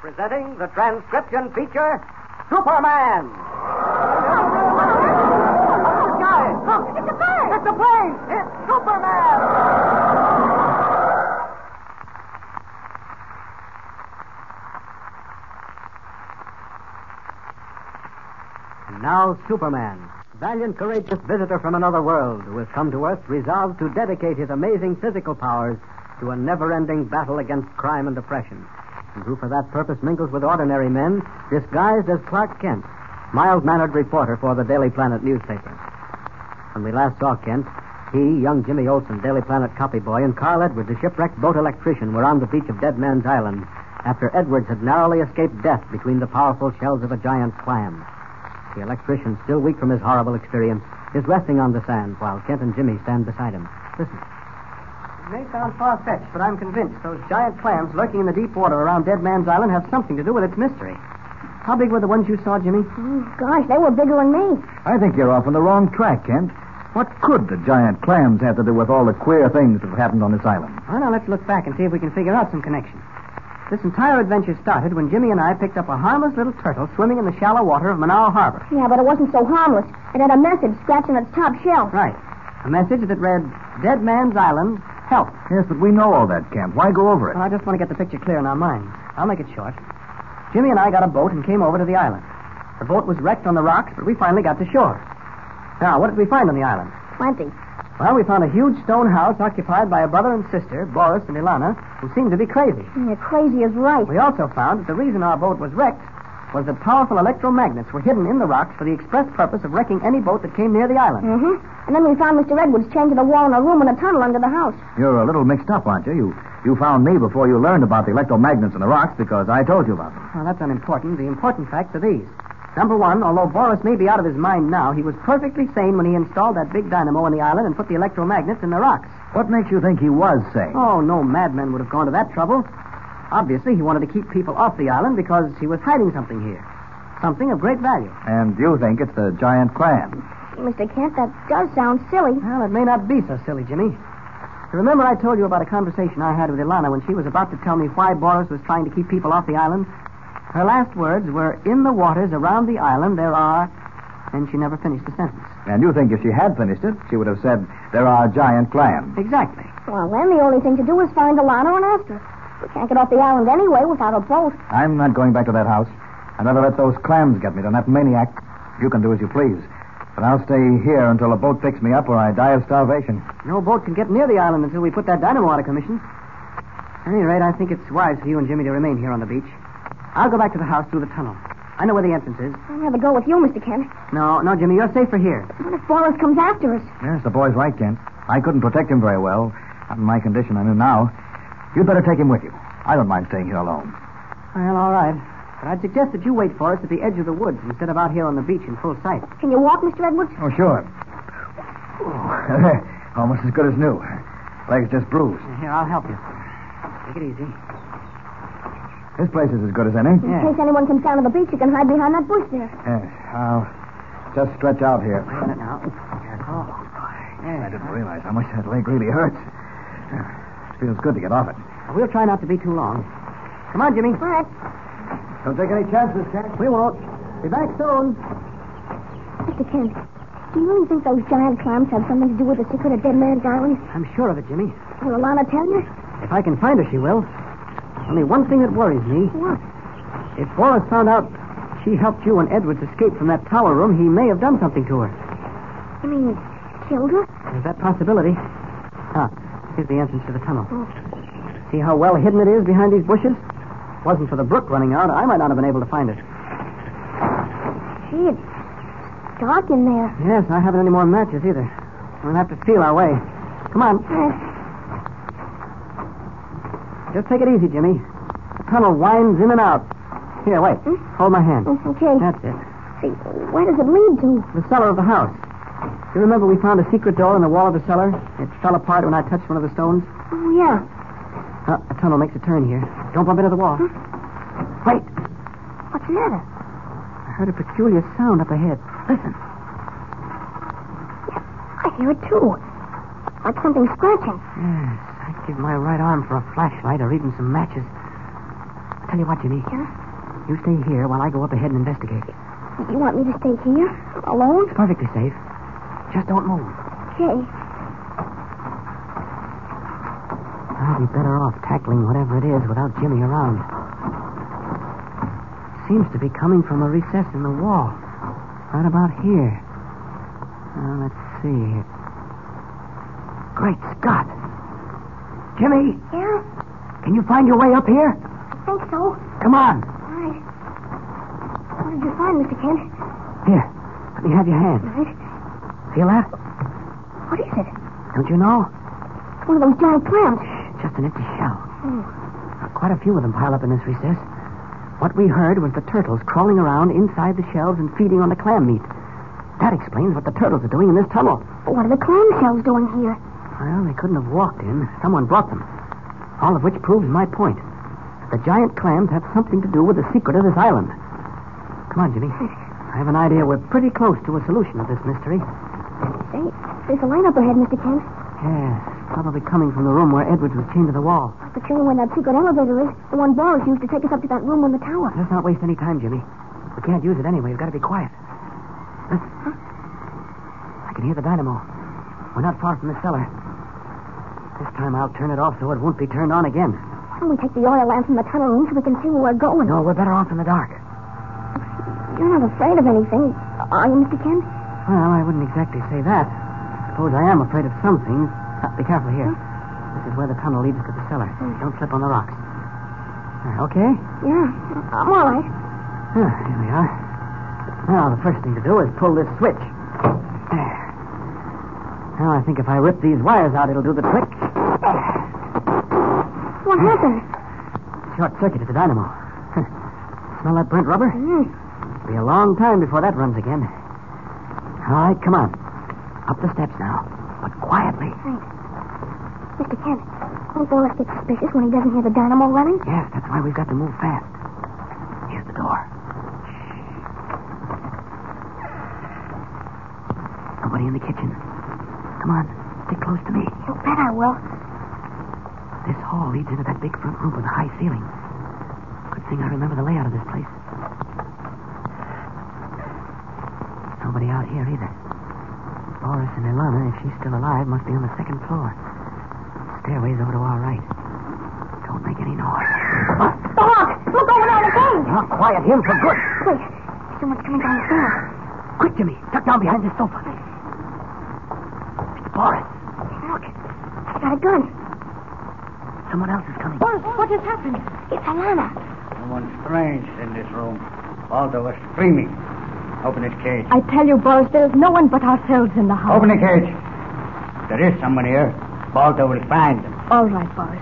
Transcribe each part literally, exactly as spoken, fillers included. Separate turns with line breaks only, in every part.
Presenting the transcription feature, Superman! Guys, look! It's a bird! It's a plane! It's Superman! And now, Superman, valiant, courageous visitor from another world who has come to Earth resolved to dedicate his amazing physical powers to a never-ending battle against crime and oppression. And who for that purpose mingles with ordinary men, disguised as Clark Kent, mild-mannered reporter for the Daily Planet newspaper. When we last saw Kent, he, young Jimmy Olsen, Daily Planet copy boy, and Carl Edwards, a shipwrecked boat electrician, were on the beach of Dead Man's Island after Edwards had narrowly escaped death between the powerful shells of a giant clam. The electrician, still weak from his horrible experience, is resting on the sand while Kent and Jimmy stand beside him. Listen. It may sound far-fetched, but I'm convinced those giant clams lurking in the deep water around Dead Man's Island have something to do with its mystery. How big were the ones you saw, Jimmy?
Oh, gosh, they were bigger than me.
I think you're off on the wrong track, Kent. What could the giant clams have to do with all the queer things that have happened on this island?
Well, now let's look back and see if we can figure out some connection. This entire adventure started when Jimmy and I picked up a harmless little turtle swimming in the shallow water of Manaus Harbor.
Yeah, but it wasn't so harmless. It had a message scratched on its top shell.
Right. A message that read, Dead Man's Island, help.
Yes, but we know all that, Kent. Why go over it?
Well, I just want to get the picture clear in our minds. I'll make it short. Jimmy and I got a boat and came over to the island. The boat was wrecked on the rocks, but we finally got to shore. Now, what did we find on the island?
Plenty.
Well, we found a huge stone house occupied by a brother and sister, Boris and Ilana, who seemed to be crazy.
Yeah, crazy is right.
We also found that the reason our boat was wrecked was that powerful electromagnets were hidden in the rocks for the express purpose of wrecking any boat that came near the island.
Mm-hmm. And then we found Mister Edwards chained to the wall in a room in a tunnel under the house.
You're a little mixed up, aren't you? You you found me before you learned about the electromagnets in the rocks because I told you about them.
Well, that's unimportant. The important facts are these. Number one, although Boris may be out of his mind now, he was perfectly sane when he installed that big dynamo on the island and put the electromagnets in the rocks.
What makes you think he was sane?
Oh, no madman would have gone to that trouble. Obviously, he wanted to keep people off the island because he was hiding something here. Something of great value.
And you think it's the giant clam?
Mister Kent, that does sound silly.
Well, it may not be so silly, Jimmy. You remember I told you about a conversation I had with Ilana when she was about to tell me why Boris was trying to keep people off the island? Her last words were, in the waters around the island there are... And she never finished the sentence.
And you think if she had finished it, she would have said, there are giant clams.
Exactly.
Well, then the only thing to do is find Ilana and ask her. We can't get off the island anyway without a boat.
I'm not going back to that house. I'd rather let those clams get me than that maniac. You can do as you please. But I'll stay here until a boat picks me up or I die of starvation.
No boat can get near the island until we put that dynamo out of commission. At any rate, I think it's wise for you and Jimmy to remain here on the beach. I'll go back to the house through the tunnel. I know where the entrance is.
I'll have to go with you, Mister Kent.
No, no, Jimmy, you're safer here.
What if Boris comes after us?
Yes, the boy's right, Kent. I couldn't protect him very well. Not in my condition I'm in now. You'd better take him with you. I don't mind staying here alone.
Well, all right. But I'd suggest that you wait for us at the edge of the woods instead of out here on the beach in full sight.
Can you walk, Mister Edwards?
Oh, sure. Oh, almost as good as new. Legs just bruised.
Here, I'll help you. Take it easy.
This place is as good as any.
In
Yeah.
case anyone comes down to the beach, you can hide behind that bush there.
Yes, I'll just stretch out here.
Wait a minute now. Careful.
I didn't realize how much that leg really hurts. It feels good to get off it.
We'll try not to be too long. Come on, Jimmy.
All right.
Don't take any chances, Kent.
We won't. Be back soon.
Mister Kent, do you really think those giant clams have something to do with the secret of Dead Man's Island?
I'm sure of it, Jimmy.
Will Ilana tell you?
If I can find her, she will. Only one thing that worries me.
What?
If Boris found out she helped you and Edwards escape from that tower room, he may have done something to her.
You mean killed her?
There's that possibility. Ah, here's the entrance to the tunnel.
Oh.
See how well hidden it is behind these bushes? Wasn't for the brook running out, I might not have been able to find it.
Gee, it's dark in there.
Yes, I haven't any more matches either. We'll have to feel our way. Come on.
Uh,
Just take it easy, Jimmy. The tunnel winds in and out. Here, wait.
Hmm?
Hold my hand.
oh, okay.
That's it.
Say, where does it lead to?
The cellar of the house. You remember we found a secret door in the wall of the cellar? It fell apart when I touched one of the stones.
Oh, yeah.
Oh, the tunnel makes a turn here. Don't bump into the wall.
Huh?
Wait.
What's the matter?
I heard a peculiar sound up ahead. Listen.
I hear it, too. Like something scratching.
Yes, I'd give my right arm for a flashlight or even some matches. tell you what, Jimmy.
Yeah?
You stay here while I go up ahead and investigate.
You want me to stay here? Alone?
Perfectly safe. Just don't move.
Okay.
I'll be better off tackling whatever it is without Jimmy around. Seems to be coming from a recess in the wall. Right about here. Now, let's see. Great Scott! Jimmy!
Yeah?
Can you find your way up here?
I think so.
Come on.
All right. What did you find, Mister Kent?
Here, let me have your hand.
All right.
Feel that?
What is it?
Don't you know?
It's one of those giant clams.
Just an empty shell.
Oh.
Quite a few of them pile up in this recess. What we heard was the turtles crawling around inside the shells and feeding on the clam meat. That explains what the turtles are doing in this tunnel.
But what are the clam shells doing here?
Well, they couldn't have walked in. Someone brought them. All of which proves my point. The giant clams have something to do with the secret of this island. Come on, Jimmy. I have an idea we're pretty close to a solution of this mystery.
Say, there's a light up ahead, Mister Kent.
Yes, probably coming from the room where Edwards was chained to the wall.
But show me where that secret elevator is. The one Boris used to take us up to that room in the tower.
Let's not waste any time, Jimmy. We can't use it anyway. We've got to be quiet. Listen.
Huh?
I can hear the dynamo. We're not far from the cellar. This time I'll turn it off so it won't be turned on again.
Why don't we take the oil lamp from the tunnel room so we can see where we're going?
No, we're better off in the dark.
You're not afraid of anything, are you, Mister Kent?
Well, I wouldn't exactly say that. Suppose I am afraid of some things. Uh, be careful here. Huh? This is where the tunnel leads to the cellar. Mm. Don't slip on the rocks. Uh, okay?
Yeah, I'm all right.
Uh, here we are. Now, the first thing to do is pull this switch. There. Now, I think if I rip these wires out, it'll do the trick.
What uh, happened?
Short-circuited the dynamo. Smell that burnt rubber?
Mm.
It'll be a long time before that runs again. All right, come on. Up the steps now, but quietly.
Right. Mister Kent, won't Boris get suspicious when he doesn't hear the dynamo running?
Yes, that's why we've got to move fast. Here's the door. Nobody in the kitchen. Come on, stick close to me.
You bet I will.
This hall leads into that big front room with a high ceiling. Good thing I remember the layout of this place. Nobody out here either. Boris and Ilana, if she's still alive, must be on the second floor. Stairway's over to our right. Don't make any noise.
What? The hawk! Look over there again!
Now quiet him for good.
Wait, someone's coming down the stairs.
Quick, Jimmy. Duck down behind this sofa. It's Boris.
Look, he's got a gun.
Someone else is coming.
Boris, what has happened? It's Ilana.
Someone strange in this room. Balto was screaming. Open his cage.
I tell you, Boris, there is no one but ourselves in the house.
Open the cage. If there is someone here, Balto will find them.
All right, Boris.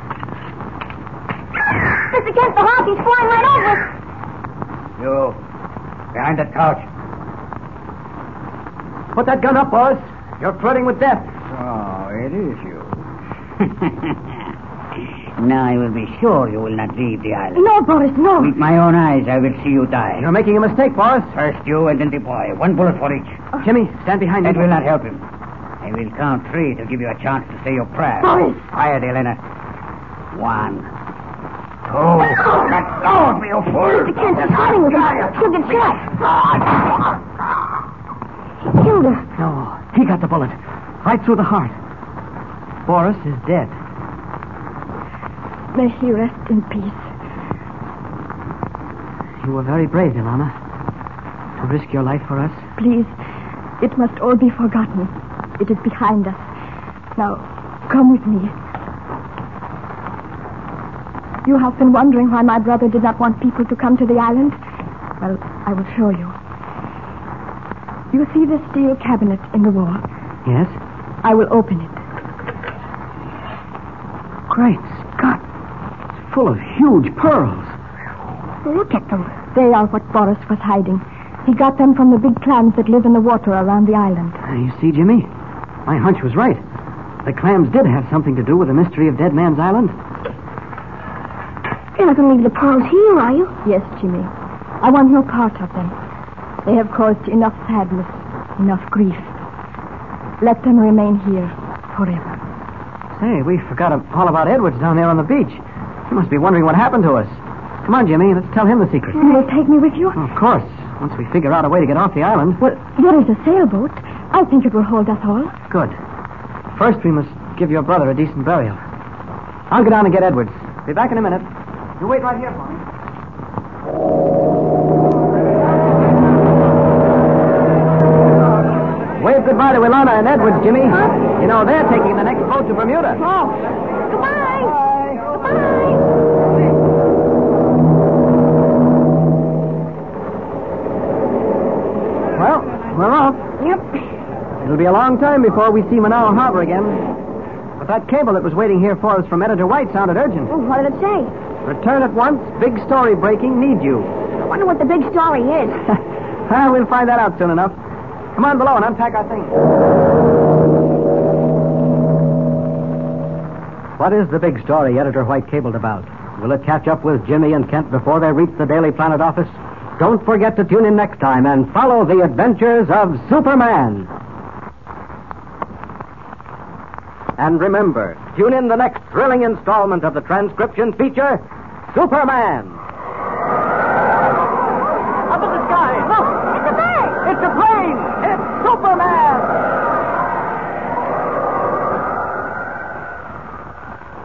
Mister Kent, the hawk, he's flying right over us.
You, behind that couch.
Put that gun up, Boris. You're flirting with death.
Oh, it is you. Now I will be sure you will not leave the island.
No, Boris, no.
With my own eyes, I will see you die.
You're making a mistake, Boris.
First you and then the boy. One bullet for each.
Oh. Jimmy, stand behind me.
That will not help him. I will count three to give you a chance to say your prayer.
Boris.
Quiet, Elena. One. Two. Let go of me, you fool.
Mister Kent, he's fighting with him. She'll get shot. He killed her.
No, he got the bullet. Right through the heart. Boris is dead.
May he rest in peace.
You were very brave, Ilana. To risk your life for us.
Please, it must all be forgotten. It is behind us. Now, come with me. You have been wondering why my brother did not want people to come to the island? Well, I will show you. You see this steel cabinet in the wall?
Yes?
I will open it.
Great Scott. It's full of huge pearls.
Look at them. They are what Boris was hiding. He got them from the big clams that live in the water around the island.
Uh, you see, Jimmy? My hunch was right. The clams did have something to do with the mystery of Dead Man's Island.
You're not going to leave the pearls here, are you? Yes, Jimmy. I want no part of them. They have caused enough sadness, enough grief. Let them remain here forever.
Say, we forgot all about Edwards down there on the beach. He must be wondering what happened to us. Come on, Jimmy. Let's tell him the secret.
You'll take me with you?
Oh, of course. Once we figure out a way to get off the island.
Well, there is a sailboat. I think it will hold us all.
Good. First, we must give your brother a decent burial. I'll go down and get Edwards. Be back in a minute. You wait right here for me. Wave goodbye to Ilana and Edwards, Jimmy.
Huh?
You know, they're taking the next boat to Bermuda.
Oh. Goodbye. Goodbye.
Well, we're off.
Yep.
It'll be a long time before we see Manaus Harbor again. But that cable that was waiting here for us from Editor White sounded urgent.
Oh, what did it say?
Return at once. Big story breaking. Need you.
I wonder what the big story is.
Well, we'll find that out soon enough. Come on below and unpack our things. What is the big story Editor White cabled about? Will it catch up with Jimmy and Kent before they reach the Daily Planet office? Don't forget to tune in next time and follow the adventures of Superman. And remember, tune in the next thrilling installment of the transcription feature, Superman. Up in the sky. Look!
It's a bird!
It's a plane! It's Superman!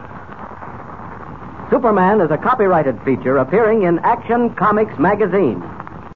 Superman is a copyrighted feature appearing in Action Comics magazine.